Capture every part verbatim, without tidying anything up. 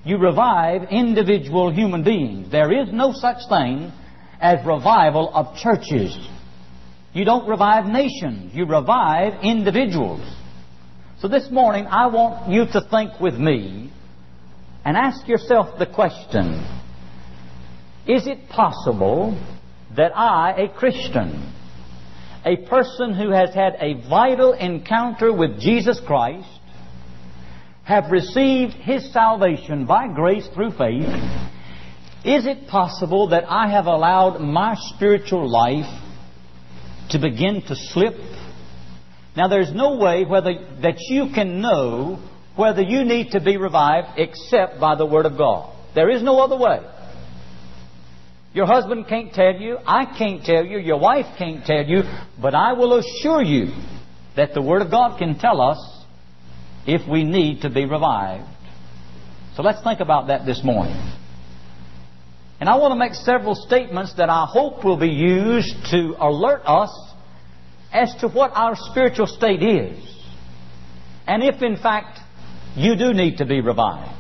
You revive individual human beings. There is no such thing as revival of churches. You don't revive nations. You revive individuals. So this morning, I want you to think with me and ask yourself the question, is it possible that I, a Christian, a person who has had a vital encounter with Jesus Christ, have received His salvation by grace through faith, is it possible that I have allowed my spiritual life to begin to slip? Now, there's no way whether that you can know whether you need to be revived except by the Word of God. There is no other way. Your husband can't tell you, I can't tell you, your wife can't tell you, but I will assure you that the Word of God can tell us if we need to be revived. So let's think about that this morning. And I want to make several statements that I hope will be used to alert us as to what our spiritual state is, and if in fact you do need to be revived.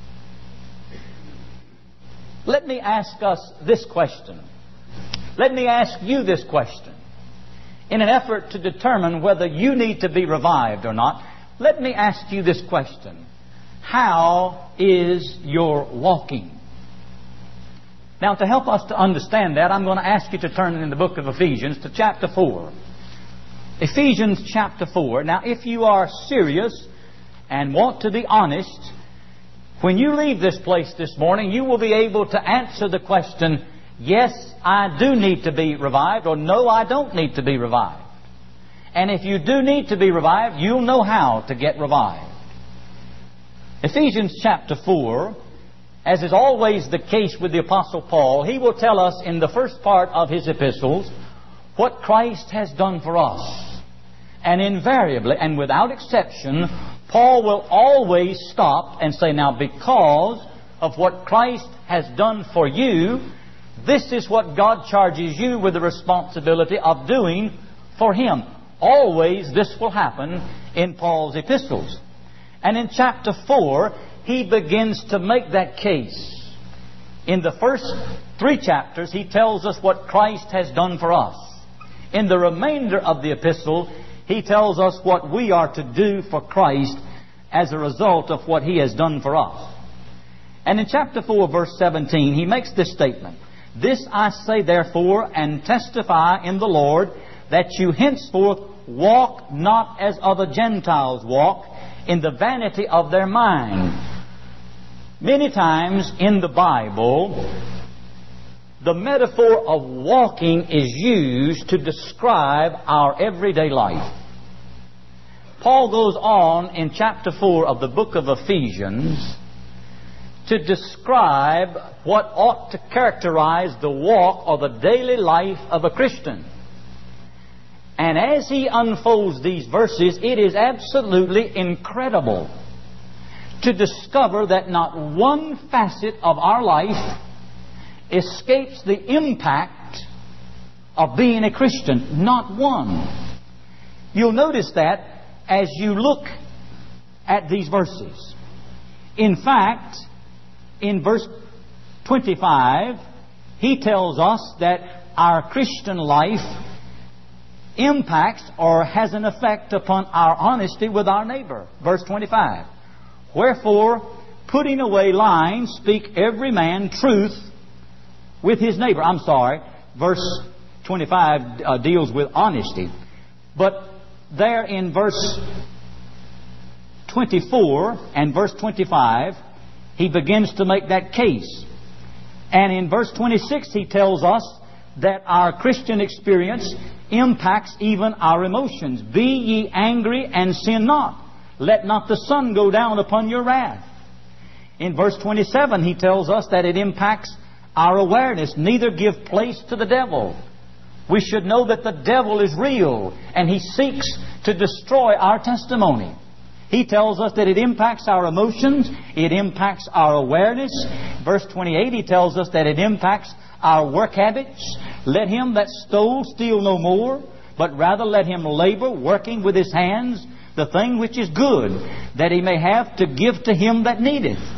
Let me ask us this question. Let me ask you this question. In an effort to determine whether you need to be revived or not, let me ask you this question. How is your walking? Now, to help us to understand that, I'm going to ask you to turn in the book of Ephesians to chapter four. Ephesians chapter four. Now, if you are serious and want to be honest, when you leave this place this morning, you will be able to answer the question, yes, I do need to be revived, or no, I don't need to be revived. And if you do need to be revived, you'll know how to get revived. Ephesians chapter four, as is always the case with the Apostle Paul, he will tell us in the first part of his epistles what Christ has done for us. And invariably, and without exception, Paul will always stop and say, now because of what Christ has done for you, this is what God charges you with the responsibility of doing for Him. Always this will happen in Paul's epistles. And in chapter four, he begins to make that case. In the first three chapters, he tells us what Christ has done for us. In the remainder of the epistle, he tells us what we are to do for Christ as a result of what He has done for us. And in chapter four, verse seventeen, he makes this statement. This I say therefore, and testify in the Lord, that you henceforth walk not as other Gentiles walk, in the vanity of their mind. Many times in the Bible, the metaphor of walking is used to describe our everyday life. Paul goes on in chapter four of the book of Ephesians to describe what ought to characterize the walk or the daily life of a Christian. And as he unfolds these verses, it is absolutely incredible to discover that not one facet of our life escapes the impact of being a Christian. Not one. You'll notice that as you look at these verses. In fact, in verse twenty-five, he tells us that our Christian life impacts or has an effect upon our honesty with our neighbor. Verse twenty-five. Wherefore, putting away lying, speak every man truth with his neighbor. I'm sorry, verse twenty-five uh, deals with honesty. But there in verse twenty-four and verse twenty-five, he begins to make that case. And in verse twenty-six, he tells us that our Christian experience impacts even our emotions. Be ye angry and sin not. Let not the sun go down upon your wrath. In verse twenty-seven, he tells us that it impacts our awareness. Neither give place to the devil. We should know that the devil is real and he seeks to destroy our testimony. He tells us that it impacts our emotions, it impacts our awareness. Verse twenty-eight, he tells us that it impacts our work habits. Let him that stole steal no more, but rather let him labor, working with his hands, the thing which is good, that he may have to give to him that needeth.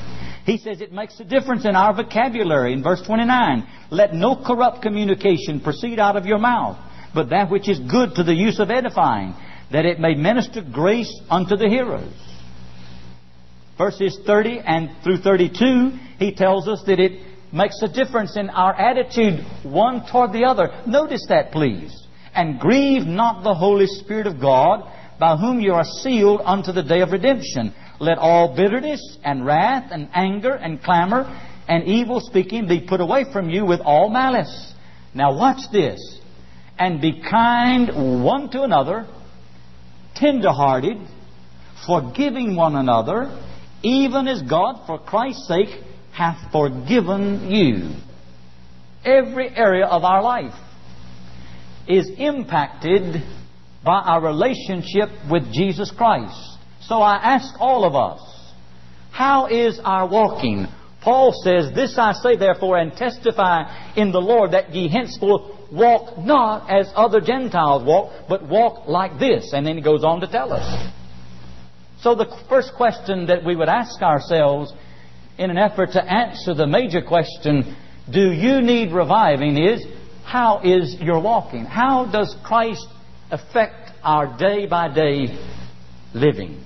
He says it makes a difference in our vocabulary. In verse twenty-nine, let no corrupt communication proceed out of your mouth, but that which is good to the use of edifying, that it may minister grace unto the hearers. Verses thirty and through thirty-two, he tells us that it makes a difference in our attitude one toward the other. Notice that, please. And grieve not the Holy Spirit of God, by whom you are sealed unto the day of redemption. Let all bitterness and wrath and anger and clamor and evil speaking be put away from you with all malice. Now watch this. And be kind one to another, tender-hearted, forgiving one another, even as God for Christ's sake hath forgiven you. Every area of our life is impacted by our relationship with Jesus Christ. So I ask all of us, how is our walking? Paul says, this I say therefore and testify in the Lord, that ye henceforth walk not as other Gentiles walk, but walk like this. And then he goes on to tell us. So the first question that we would ask ourselves in an effort to answer the major question, do you need reviving, is, how is your walking? How does Christ affect our day-by-day living?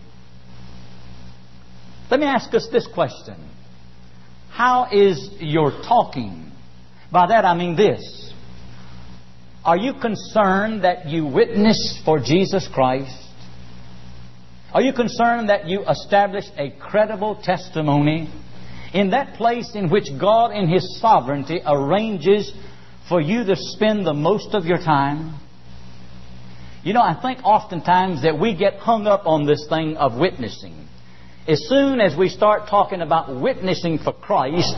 Let me ask us this question. How is your talking? By that I mean this. Are you concerned that you witness for Jesus Christ? Are you concerned that you establish a credible testimony in that place in which God in His sovereignty arranges for you to spend the most of your time? You know, I think oftentimes that we get hung up on this thing of witnessing. As soon as we start talking about witnessing for Christ,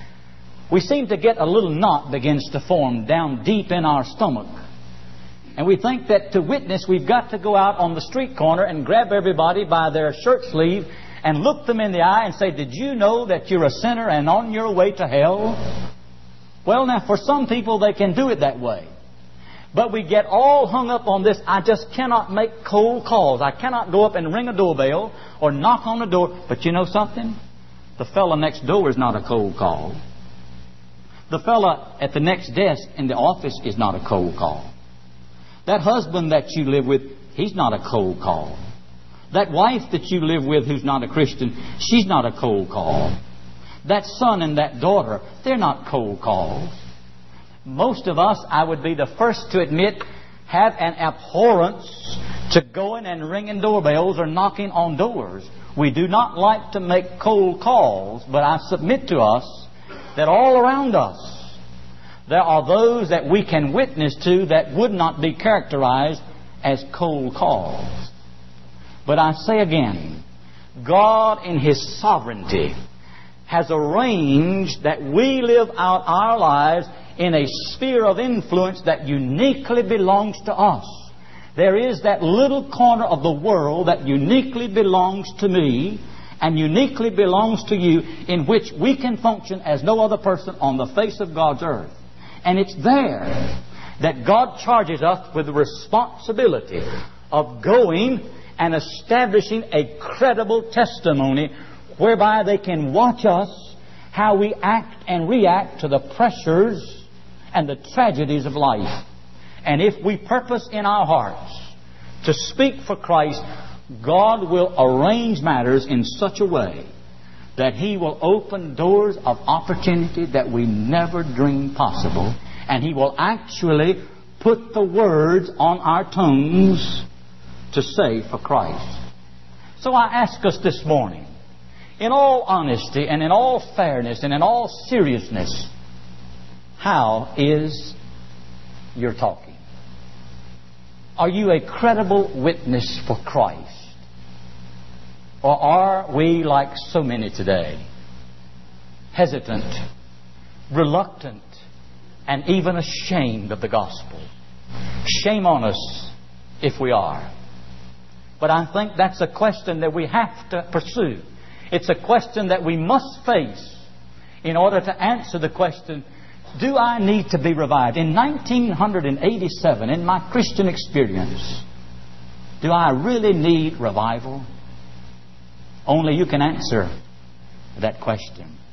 we seem to get a little knot begins to form down deep in our stomach. And we think that to witness, we've got to go out on the street corner and grab everybody by their shirt sleeve and look them in the eye and say, did you know that you're a sinner and on your way to hell? Well, now, for some people, they can do it that way. But we get all hung up on this. I just cannot make cold calls. I cannot go up and ring a doorbell or knock on the door. But you know something? The fellow next door is not a cold call. The fellow at the next desk in the office is not a cold call. That husband that you live with, he's not a cold call. That wife that you live with who's not a Christian, she's not a cold call. That son and that daughter, they're not cold calls. Most of us, I would be the first to admit, have an abhorrence to going and ringing doorbells or knocking on doors. We do not like to make cold calls, but I submit to us that all around us there are those that we can witness to that would not be characterized as cold calls. But I say again, God in His sovereignty has arranged that we live out our lives in a sphere of influence that uniquely belongs to us. There is that little corner of the world that uniquely belongs to me and uniquely belongs to you, in which we can function as no other person on the face of God's earth. And it's there that God charges us with the responsibility of going and establishing a credible testimony whereby they can watch us, how we act and react to the pressures and the tragedies of life. And if we purpose in our hearts to speak for Christ, God will arrange matters in such a way that He will open doors of opportunity that we never dreamed possible. And He will actually put the words on our tongues to say for Christ. So I ask us this morning, in all honesty and in all fairness and in all seriousness, how is your talking? Are you a credible witness for Christ? Or are we, like so many today, hesitant, reluctant, and even ashamed of the gospel? Shame on us if we are. But I think that's a question that we have to pursue. It's a question that we must face in order to answer the question, do I need to be revived? In nineteen eighty-seven, in my Christian experience, do I really need revival? Only you can answer that question.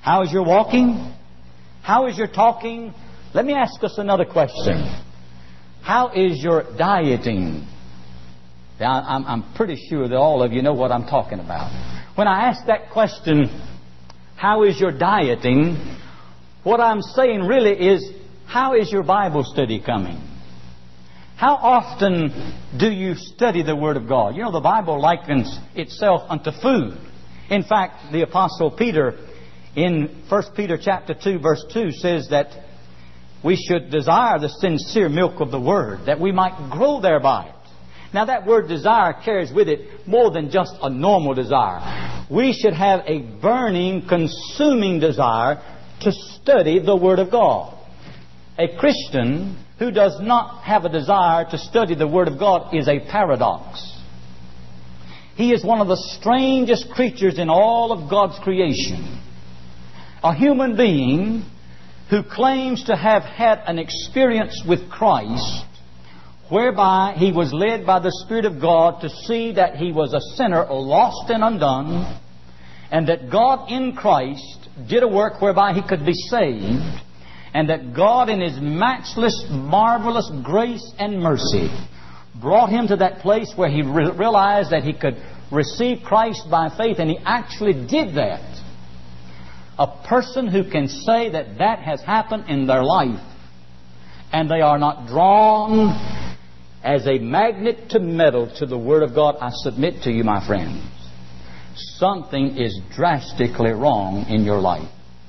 How is your walking? How is your talking? Let me ask us another question. How is your dieting? Now, I'm, I'm pretty sure that all of you know what I'm talking about. When I ask that question, how is your dieting? What I'm saying really is, how is your Bible study coming? How often do you study the Word of God? You know, the Bible likens itself unto food. In fact, the Apostle Peter in First Peter chapter two, verse two says that we should desire the sincere milk of the Word, that we might grow thereby. Now, that word desire carries with it more than just a normal desire. We should have a burning, consuming desire to study the Word of God. A Christian who does not have a desire to study the Word of God is a paradox. He is one of the strangest creatures in all of God's creation. A human being who claims to have had an experience with Christ, whereby he was led by the Spirit of God to see that he was a sinner, lost and undone, and that God in Christ did a work whereby he could be saved, and that God in His matchless, marvelous grace and mercy brought him to that place where he re- realized that he could receive Christ by faith, and he actually did that. A person who can say that that has happened in their life, and they are not drawn as a magnet to metal to the Word of God, I submit to you, my friends, something is drastically wrong in your life.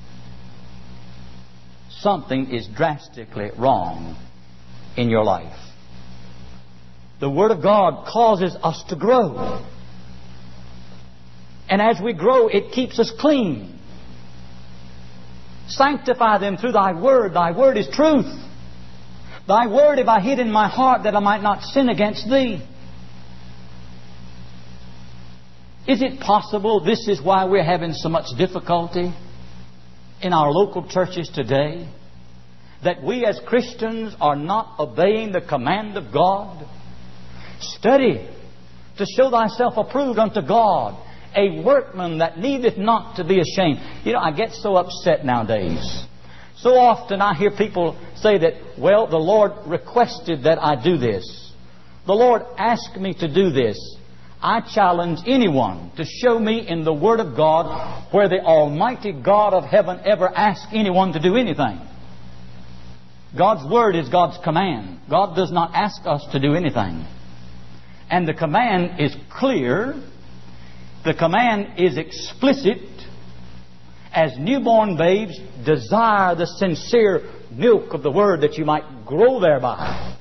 Something is drastically wrong in your life. The Word of God causes us to grow. And as we grow, it keeps us clean. Sanctify them through Thy Word. Thy Word is truth. Thy Word have I hid in my heart that I might not sin against Thee. Is it possible this is why we're having so much difficulty in our local churches today? That we as Christians are not obeying the command of God? Study to show thyself approved unto God, a workman that needeth not to be ashamed. You know, I get so upset nowadays. So often I hear people say that, well, the Lord requested that I do this. The Lord asked me to do this. I challenge anyone to show me in the Word of God where the Almighty God of heaven ever asked anyone to do anything. God's Word is God's command. God does not ask us to do anything. And the command is clear. The command is explicit. As newborn babes, desire the sincere milk of the Word that you might grow thereby.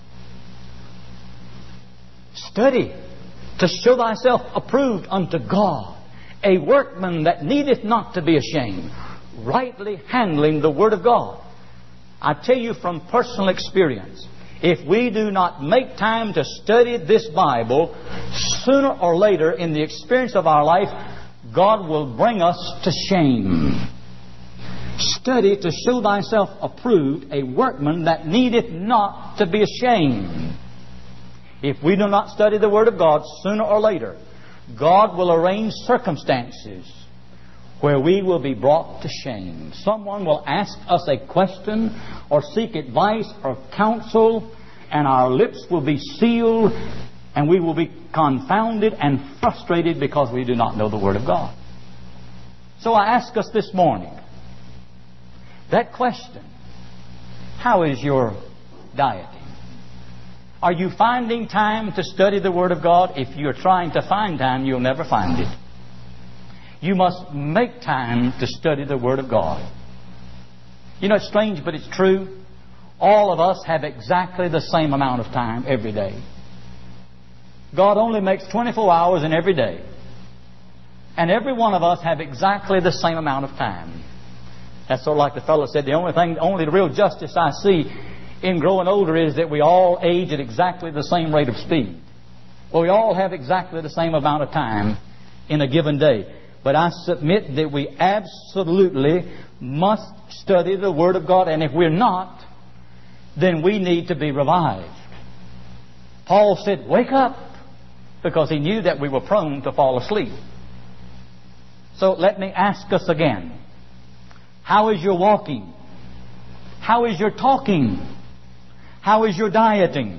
Study to show thyself approved unto God, a workman that needeth not to be ashamed, rightly handling the Word of God. I tell you from personal experience, if we do not make time to study this Bible, sooner or later in the experience of our life, God will bring us to shame. Study to show thyself approved, a workman that needeth not to be ashamed. If we do not study the Word of God, sooner or later, God will arrange circumstances where we will be brought to shame. Someone will ask us a question or seek advice or counsel, and our lips will be sealed, and we will be confounded and frustrated because we do not know the Word of God. So I ask us this morning that question: how is your dieting? Are you finding time to study the Word of God? If you're trying to find time, you'll never find it. You must make time to study the Word of God. You know, it's strange, but it's true. All of us have exactly the same amount of time every day. God only makes twenty-four hours in every day. And every one of us have exactly the same amount of time. That's sort of like the fellow said, the only thing, only the real justice I see in growing older is that we all age at exactly the same rate of speed. Well, we all have exactly the same amount of time in a given day. But I submit that we absolutely must study the Word of God. And if we're not, then we need to be revived. Paul said, wake up, because he knew that we were prone to fall asleep. So let me ask us again, How is your walking? How is your talking? How is your dieting?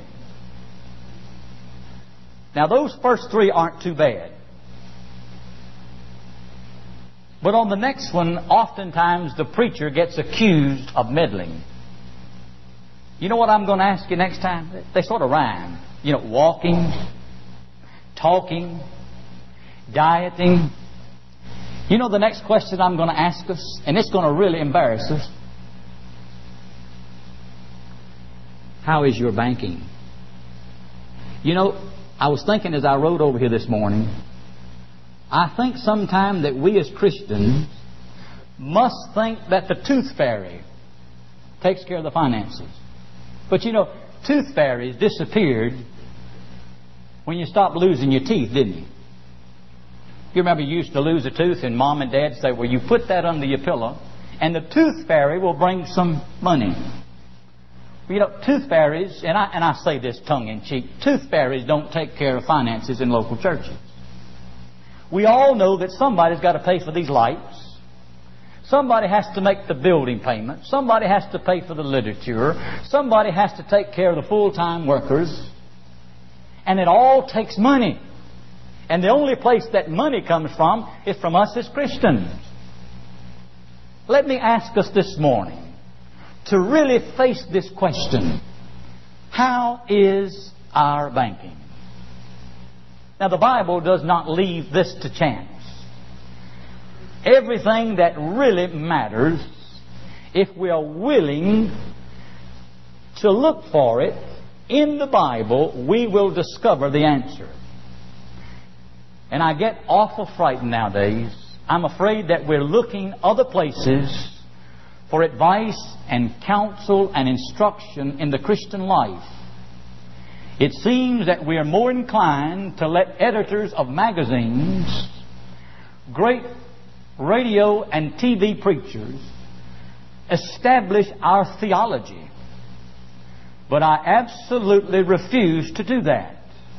Now, those first three aren't too bad. But on the next one, oftentimes the preacher gets accused of meddling. You know what I'm going to ask you next time? They sort of rhyme. You know, walking, talking, dieting. You know the next question I'm going to ask us, and it's going to really embarrass us. How is your banking? You know, I was thinking as I rode over here this morning, I think sometime that we as Christians must think that the tooth fairy takes care of the finances. But you know, tooth fairies disappeared when you stopped losing your teeth, didn't you? You remember you used to lose a tooth and Mom and Dad say, well, you put that under your pillow and the tooth fairy will bring some money. You know, tooth fairies, and I, and I say this tongue in cheek, tooth fairies don't take care of finances in local churches. We all know that somebody's got to pay for these lights. Somebody has to make the building payment. Somebody has to pay for the literature. Somebody has to take care of the full-time workers. And it all takes money. And the only place that money comes from is from us as Christians. Let me ask us this morning to really face this question. How is our banking? Now, the Bible does not leave this to chance. Everything that really matters, if we are willing to look for it in the Bible, we will discover the answer. And I get awful frightened nowadays. I'm afraid that we're looking other places for advice and counsel and instruction in the Christian life. It seems that we are more inclined to let editors of magazines, great radio and T V preachers, establish our theology. But I absolutely refuse to do that.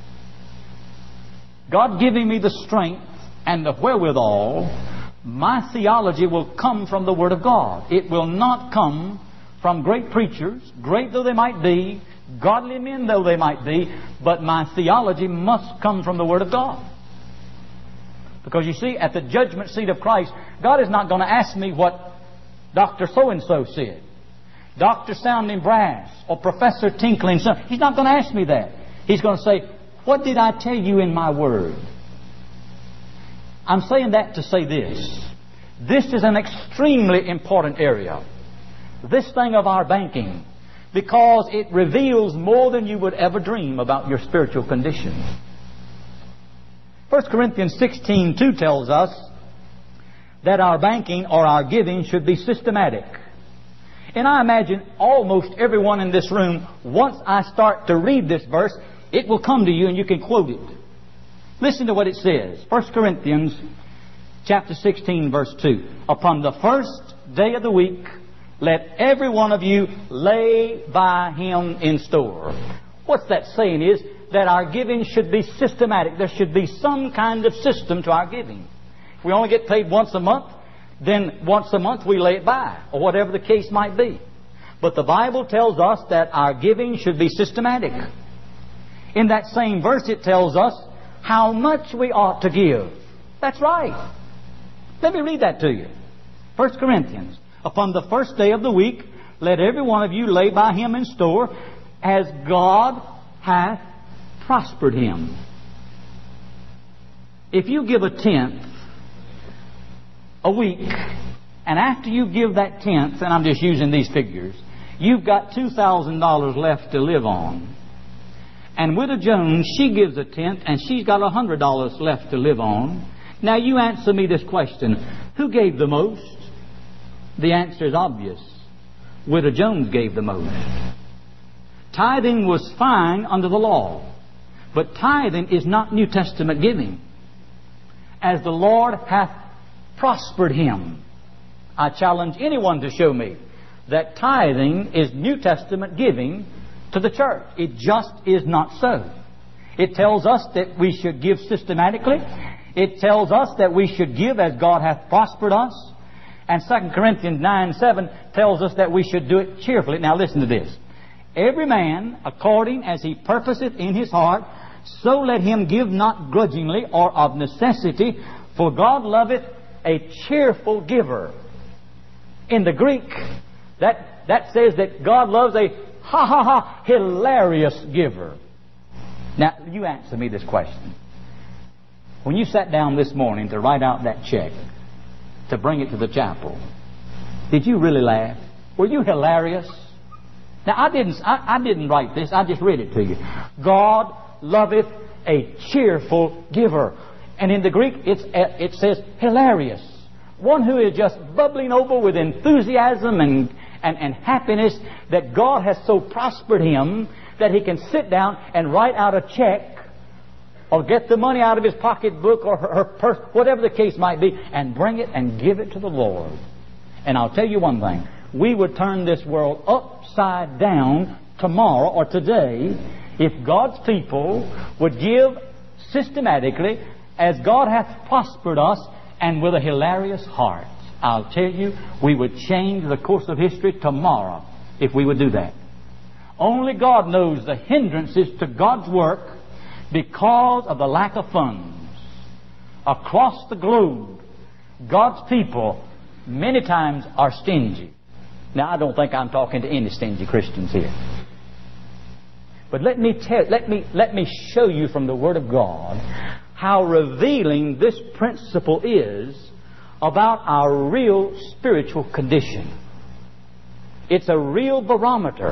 God giving me the strength and the wherewithal, my theology will come from the Word of God. It will not come from great preachers, great though they might be, godly men though they might be, but my theology must come from the Word of God. Because you see, at the judgment seat of Christ, God is not going to ask me what Doctor So-and-so said, Doctor Sounding Brass, or Professor Tinkling Son. He's not going to ask me that. He's going to say, what did I tell you in my Word? I'm saying that to say this. This is an extremely important area. This thing of our banking. Because it reveals more than you would ever dream about your spiritual condition. First Corinthians sixteen two tells us that our banking or our giving should be systematic. And I imagine almost everyone in this room, once I start to read this verse, it will come to you and you can quote it. Listen to what it says. First Corinthians chapter sixteen verse two. Upon the first day of the week, let every one of you lay by him in store. What's that saying is that our giving should be systematic. There should be some kind of system to our giving. If we only get paid once a month, then once a month we lay it by, or whatever the case might be. But the Bible tells us that our giving should be systematic. In that same verse it tells us how much we ought to give. That's right. Let me read that to you. First Corinthians. Upon the first day of the week, let every one of you lay by him in store, as God hath prospered him. If you give a tenth a week, and after you give that tenth, and I'm just using these figures, you've got two thousand dollars left to live on. And Widow Jones, she gives a tenth, and she's got one hundred dollars left to live on. Now you answer me this question. Who gave the most? The answer is obvious. Widow Jones gave the most. Tithing was fine under the law. But tithing is not New Testament giving. As the Lord hath prospered him. I challenge anyone to show me that tithing is New Testament giving to the church. It just is not so. It tells us that we should give systematically. It tells us that we should give as God hath prospered us. And Second Corinthians nine seven tells us that we should do it cheerfully. Now listen to this. Every man, according as he purposeth in his heart, so let him give not grudgingly or of necessity, for God loveth a cheerful giver. In the Greek, that, that says that God loves a ha ha ha hilarious giver. Now, you answer me this question. When you sat down this morning to write out that check, to bring it to the chapel, did you really laugh? Were you hilarious? Now, I didn't, I, I didn't write this. I just read it to you. God loveth a cheerful giver. And in the Greek, it's, it says hilarious. One who is just bubbling over with enthusiasm and, and, and happiness that God has so prospered him that he can sit down and write out a check or get the money out of his pocketbook or her, her purse, whatever the case might be, and bring it and give it to the Lord. And I'll tell you one thing. We would turn this world upside down tomorrow or today if God's people would give systematically as God hath prospered us and with a hilarious heart. I'll tell you, we would change the course of history tomorrow if we would do that. Only God knows the hindrances to God's work because of the lack of funds. Across the globe, God's people many times are stingy. Now, I don't think I'm talking to any stingy Christians here. But let me tell, let me, let me show you from the Word of God how revealing this principle is about our real spiritual condition. It's a real barometer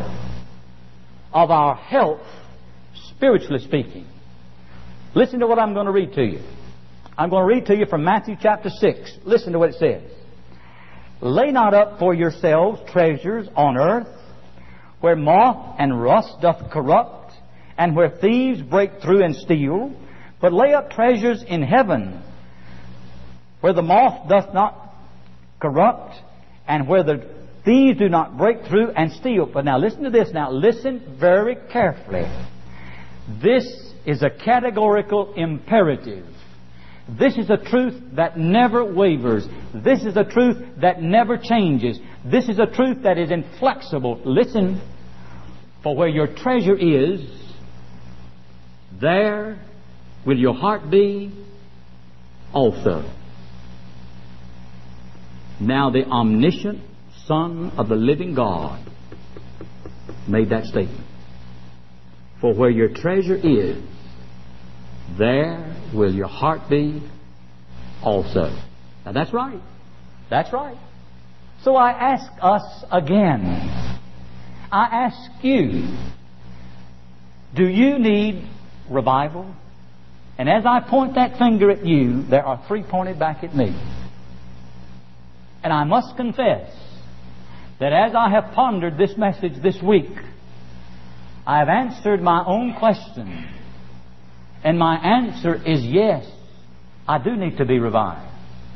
of our health, spiritually speaking. Listen to what I'm going to read to you. I'm going to read to you from Matthew chapter six. Listen to what it says. Lay not up for yourselves treasures on earth, where moth and rust doth corrupt, and where thieves break through and steal, but lay up treasures in heaven, where the moth doth not corrupt, and where the thieves do not break through and steal. But now listen to this. Now listen very carefully. This is a categorical imperative. This is a truth that never wavers. This is a truth that never changes. This is a truth that is inflexible. Listen. For where your treasure is, there will your heart be also. Now the omniscient Son of the living God made that statement. For where your treasure is, there will your heart be also. Now that's right. That's right. So I ask us again. I ask you, do you need revival? And as I point that finger at you, there are three pointed back at me. And I must confess that as I have pondered this message this week, I have answered my own question. And my answer is yes, I do need to be revived.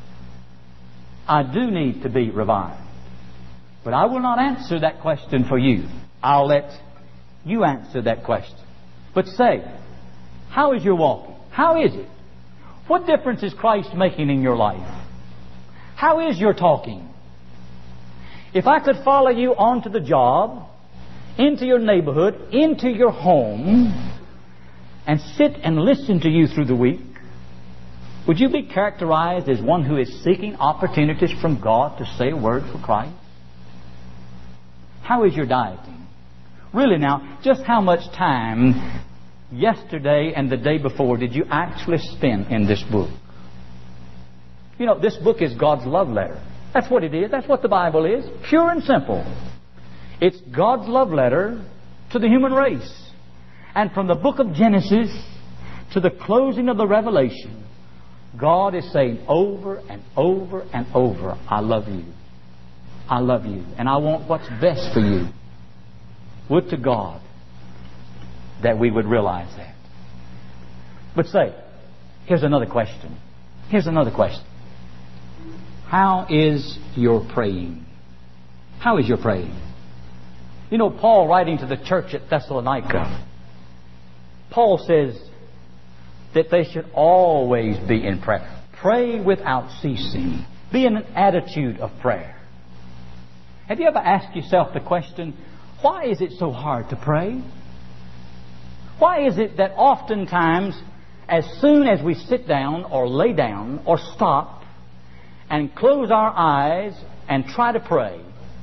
I do need to be revived. But I will not answer that question for you. I'll let you answer that question. But say, how is your walking? How is it? What difference is Christ making in your life? How is your talking? If I could follow you onto the job, into your neighborhood, into your home, and sit and listen to you through the week, would you be characterized as one who is seeking opportunities from God to say a word for Christ? How is your dieting? Really now, just how much time yesterday and the day before did you actually spend in this book? You know, this book is God's love letter. That's what it is. That's what the Bible is. Pure and simple. It's God's love letter to the human race. And from the book of Genesis to the closing of the Revelation, God is saying over and over and over, I love you. I love you. And I want what's best for you. Would to God that we would realize that. But say, here's another question. Here's another question. How is your praying? How is your praying? You know, Paul, writing to the church at Thessalonica, Paul says that they should always be in prayer. Pray without ceasing. be in an attitude of prayer. Have you ever asked yourself the question, why is it so hard to pray? Why is it that oftentimes, as soon as we sit down or lay down or stop and close our eyes and try to pray,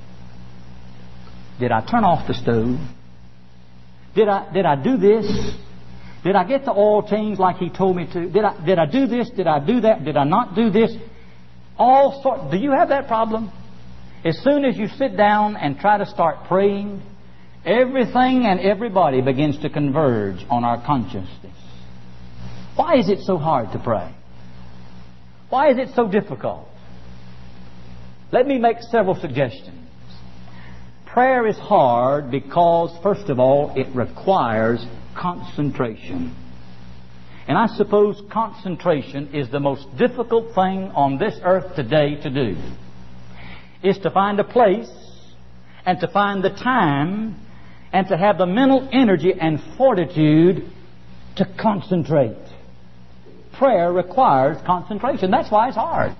did I turn off the stove? Did I, did I do this? Did I get the oil changed like He told me to? Did I, did I do this? Did I do that? Did I not do this? All sort. Do you have that problem? As soon as you sit down and try to start praying, everything and everybody begins to converge on our consciousness. Why is it so hard to pray? Why is it so difficult? Let me make several suggestions. Prayer is hard because, first of all, it requires concentration. And I suppose concentration is the most difficult thing on this earth today to do. Is to find a place and to find the time and to have the mental energy and fortitude to concentrate. Prayer requires concentration. That's why it's hard.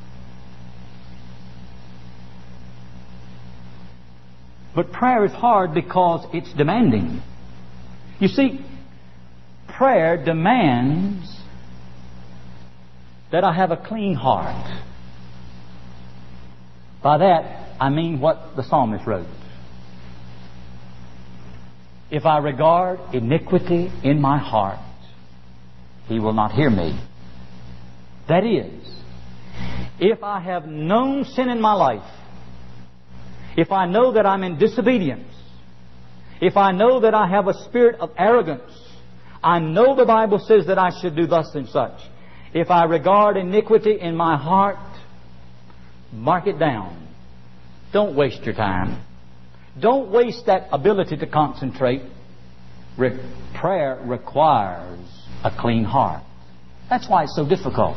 But prayer is hard because it's demanding. You see, prayer demands that I have a clean heart. By that, I mean what the psalmist wrote. If I regard iniquity in my heart, He will not hear me. That is, if I have known sin in my life, if I know that I'm in disobedience, if I know that I have a spirit of arrogance, I know the Bible says that I should do thus and such. If I regard iniquity in my heart, mark it down. Don't waste your time. Don't waste that ability to concentrate. Re- prayer requires a clean heart. That's why it's so difficult.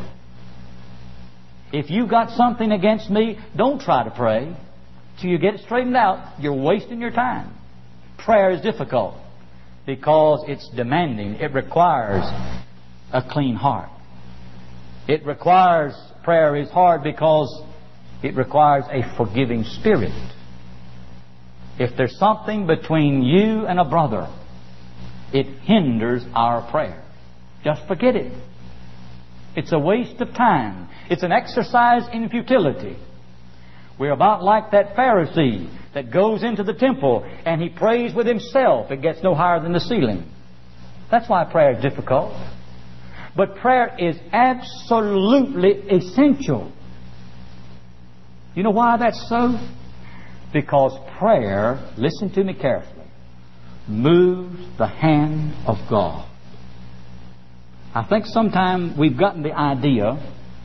If you got something against me, don't try to pray till you get it straightened out. You're wasting your time. Prayer is difficult because it's demanding. It requires a clean heart. It requires, prayer is hard because it requires a forgiving spirit. If there's something between you and a brother, it hinders our prayer. Just forget it. It's a waste of time. It's an exercise in futility. We're about like that Pharisee that goes into the temple and he prays with himself. It gets no higher than the ceiling. That's why prayer is difficult. But prayer is absolutely essential. You know why that's so? Because prayer, listen to me carefully, moves the hand of God. I think sometimes we've gotten the idea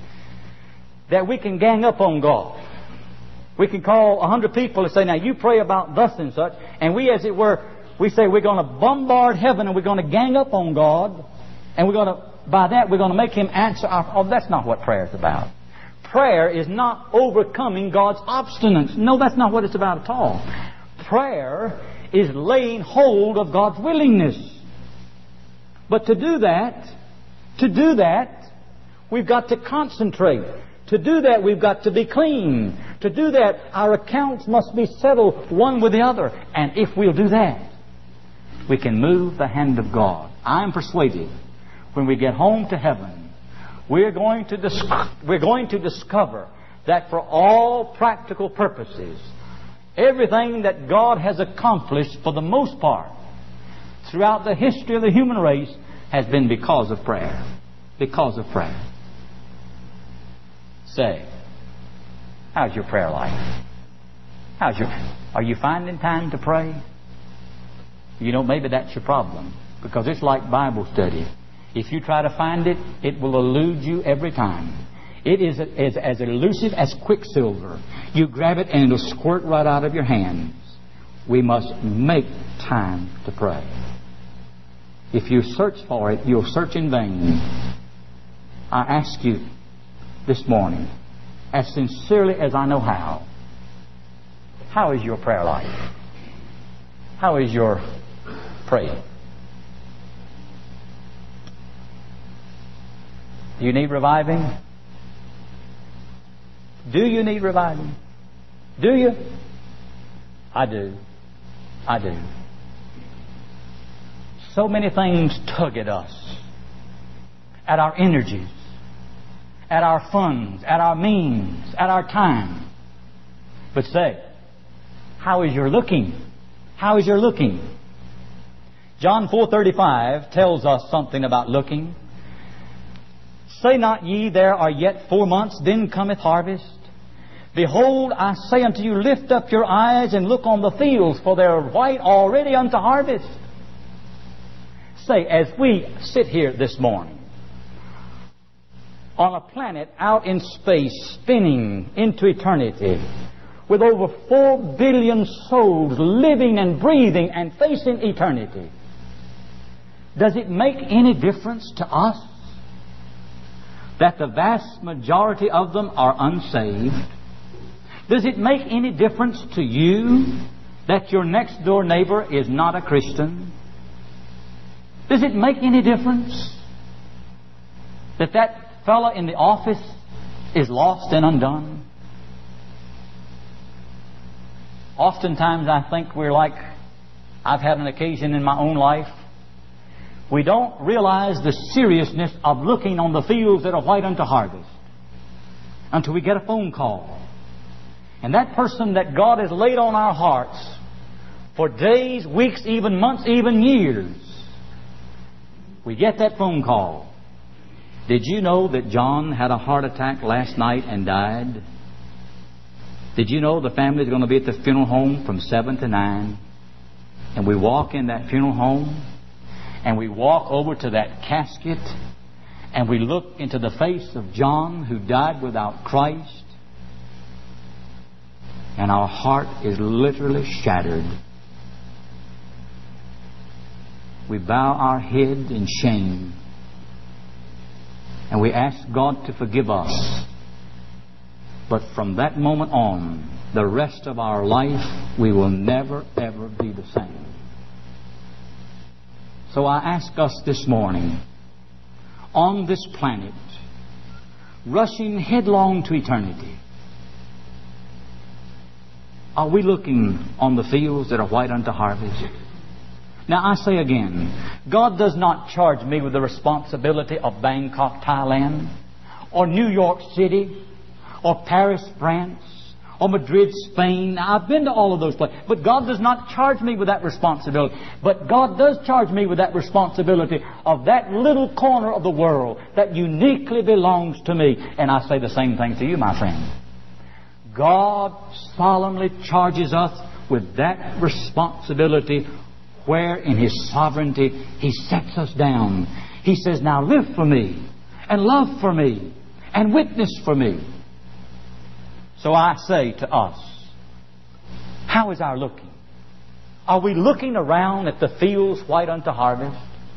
that we can gang up on God. We can call a hundred people and say, now you pray about thus and such, and we, as it were, we say we're going to bombard heaven and we're going to gang up on God, and we're going to, by that, we're going to make Him answer our... Oh, that's not what prayer is about. Prayer is not overcoming God's obstinance. No, that's not what it's about at all. Prayer is laying hold of God's willingness. But to do that, to do that, we've got to concentrate. To do that, we've got to be clean. To do that, our accounts must be settled one with the other. And if we'll do that, we can move the hand of God. I'm persuaded when we get home to heaven, we're going to dis- we're going to discover that for all practical purposes, everything that God has accomplished for the most part throughout the history of the human race has been because of prayer. Because of prayer. Say, how's your prayer life? How's your, are you finding time to pray? You know, maybe that's your problem. Because it's like Bible study. If you try to find it, it will elude you every time. It is as, as elusive as quicksilver. You grab it and it'll squirt right out of your hands. We must make time to pray. If you search for it, you'll search in vain. I ask you this morning, as sincerely as I know how, how is your prayer life? How is your praying? Do you need reviving? Do you need reviving? Do you? I do. I do. So many things tug at us, at our energies, at our funds, at our means, at our time. But say, how is your looking? How is your looking? John four thirty-five tells us something about looking. Say not ye, there are yet four months, then cometh harvest. Behold, I say unto you, lift up your eyes and look on the fields, for they are white already unto harvest. Say, as we sit here this morning, on a planet out in space, spinning into eternity, with over four billion souls living and breathing and facing eternity, does it make any difference to us that the vast majority of them are unsaved? Does it make any difference to you that your next door neighbor is not a Christian? Does it make any difference that that fellow in the office is lost and undone? Oftentimes I think we're like, I've had an occasion in my own life, we don't realize the seriousness of looking on the fields that are white unto harvest until we get a phone call. And that person that God has laid on our hearts for days, weeks, even months, even years, we get that phone call. Did you know that John had a heart attack last night and died? Did you know the family's going to be at the funeral home from seven to nine? And we walk in that funeral home, and we walk over to that casket, and we look into the face of John, who died without Christ, and our heart is literally shattered. We bow our head in shame, and we ask God to forgive us. But from that moment on, the rest of our life, we will never, ever be the same. So I ask us this morning, on this planet, rushing headlong to eternity, are we looking on the fields that are white unto harvest? Now I say again, God does not charge me with the responsibility of Bangkok, Thailand, or New York City, or Paris, France, or Madrid, Spain. Now, I've been to all of those places. But God does not charge me with that responsibility. But God does charge me with that responsibility of that little corner of the world that uniquely belongs to me. And I say the same thing to you, my friend. God solemnly charges us with that responsibility, where in His sovereignty He sets us down. He says, now live for me, and love for me, and witness for me. So I say to us, how is our looking? Are we looking around at the fields white unto harvest?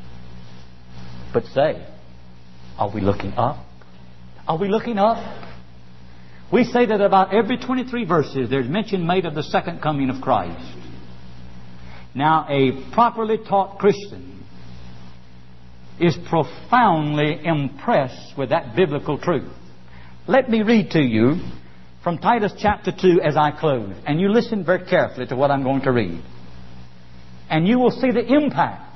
But say, are we looking up? Are we looking up? We say that about every twenty-three verses there's mention made of the second coming of Christ. Now, a properly taught Christian is profoundly impressed with that biblical truth. Let me read to you from Titus chapter two as I close. And you listen very carefully to what I'm going to read. And you will see the impact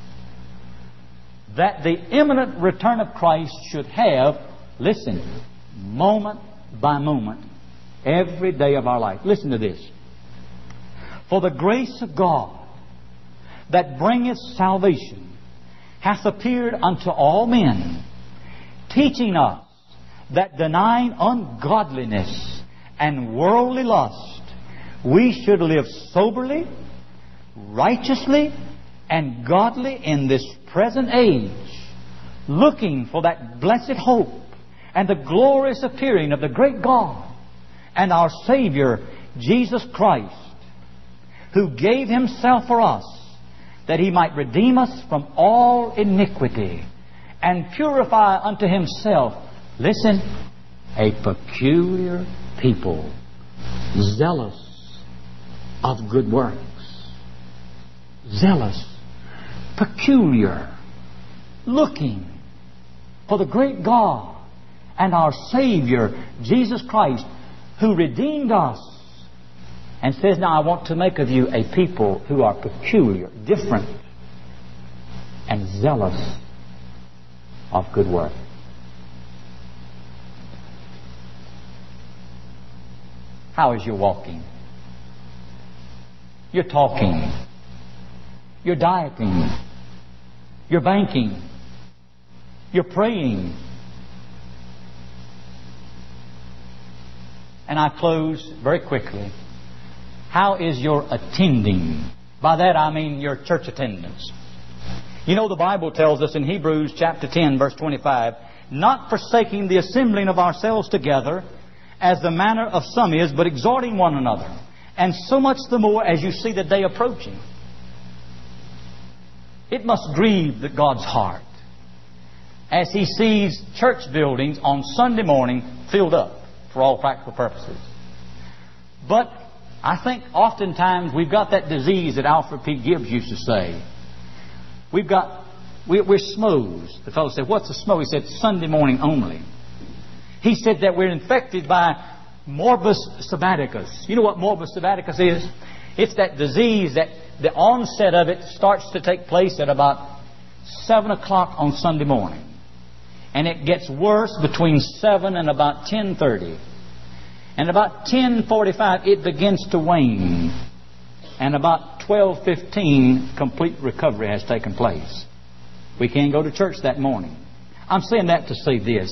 that the imminent return of Christ should have, listen, moment by moment, every day of our life. Listen to this. For the grace of God that bringeth salvation hath appeared unto all men, teaching us that denying ungodliness and worldly lust, we should live soberly, righteously, and godly in this present age, looking for that blessed hope and the glorious appearing of the great God and our Savior, Jesus Christ, who gave Himself for us, that He might redeem us from all iniquity and purify unto Himself, listen, a peculiar people, zealous of good works. Zealous, peculiar, looking for the great God and our Savior, Jesus Christ, who redeemed us and says, now I want to make of you a people who are peculiar, different, and zealous of good work. How is your walking? You're talking. You're dieting. You're banking. You're praying. And I close very quickly. How is your attending? By that I mean your church attendance. You know, the Bible tells us in Hebrews chapter ten, verse twenty-five, not forsaking the assembling of ourselves together, as the manner of some is, but exhorting one another. And so much the more as you see the day approaching. It must grieve God's heart as He sees church buildings on Sunday morning filled up for all practical purposes. But I think oftentimes we've got that disease that Alfred P. Gibbs used to say. We've got, we're, we're S M Os. The fellow said, what's a S M O? He said, Sunday morning only. He said that we're infected by morbus sabbaticus. You know what morbus sabbaticus is? It's that disease that the onset of it starts to take place at about seven o'clock on Sunday morning. And it gets worse between seven and about ten thirty. And about ten forty-five it begins to wane. And about twelve fifteen complete recovery has taken place. We can't go to church that morning. I'm saying that to say this.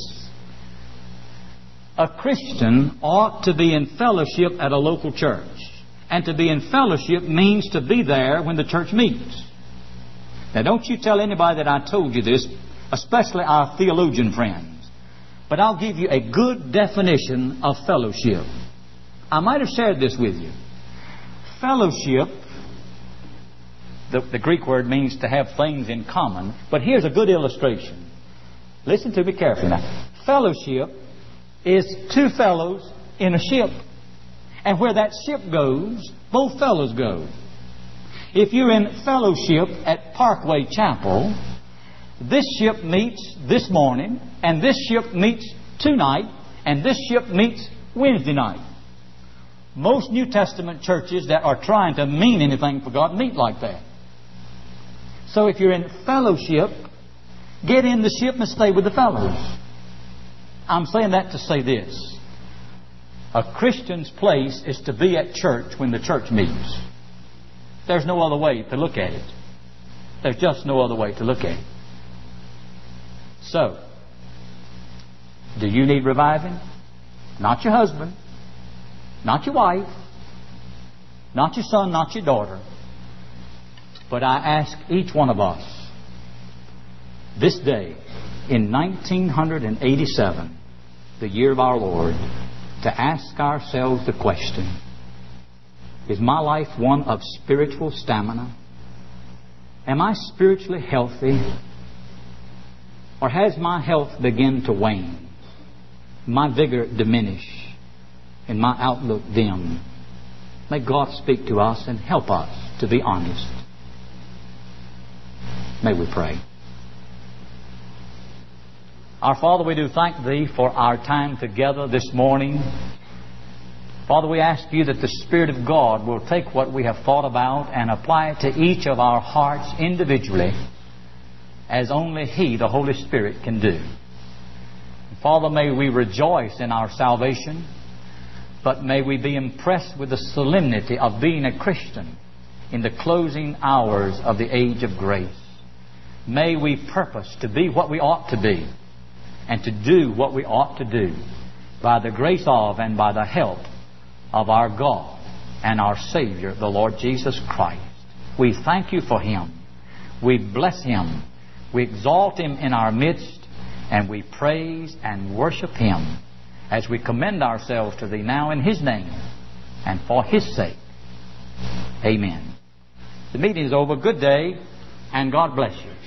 A Christian ought to be in fellowship at a local church. And to be in fellowship means to be there when the church meets. Now don't you tell anybody that I told you this, especially our theologian friends. But I'll give you a good definition of fellowship. I might have shared this with you. Fellowship, the, the Greek word means to have things in common. But here's a good illustration. Listen to me carefully now. Fellowship is two fellows in a ship. And where that ship goes, both fellows go. If you're in fellowship at Parkway Chapel, this ship meets this morning, and this ship meets tonight, and this ship meets Wednesday night. Most New Testament churches that are trying to mean anything for God meet like that. So if you're in fellowship, get in the ship and stay with the fellows. I'm saying that to say this. A Christian's place is to be at church when the church meets. There's no other way to look at it. There's just no other way to look at it. So, do you need reviving? Not your husband, not your wife, not your son, not your daughter. But I ask each one of us this day in nineteen eighty-seven, the year of our Lord, to ask ourselves the question, is my life one of spiritual stamina? Am I spiritually healthy? Or has my health begun to wane? My vigor diminish? And my outlook dim? May God speak to us and help us to be honest. May we pray. Our Father, we do thank Thee for our time together this morning. Father, we ask You that the Spirit of God will take what we have thought about and apply it to each of our hearts individually, as only He, the Holy Spirit, can do. Father, may we rejoice in our salvation, but may we be impressed with the solemnity of being a Christian in the closing hours of the age of grace. May we purpose to be what we ought to be, and to do what we ought to do by the grace of and by the help of our God and our Savior, the Lord Jesus Christ. We thank You for Him. We bless Him. We exalt Him in our midst, and we praise and worship Him as we commend ourselves to Thee now in His name and for His sake. Amen. The meeting is over. Good day, and God bless you.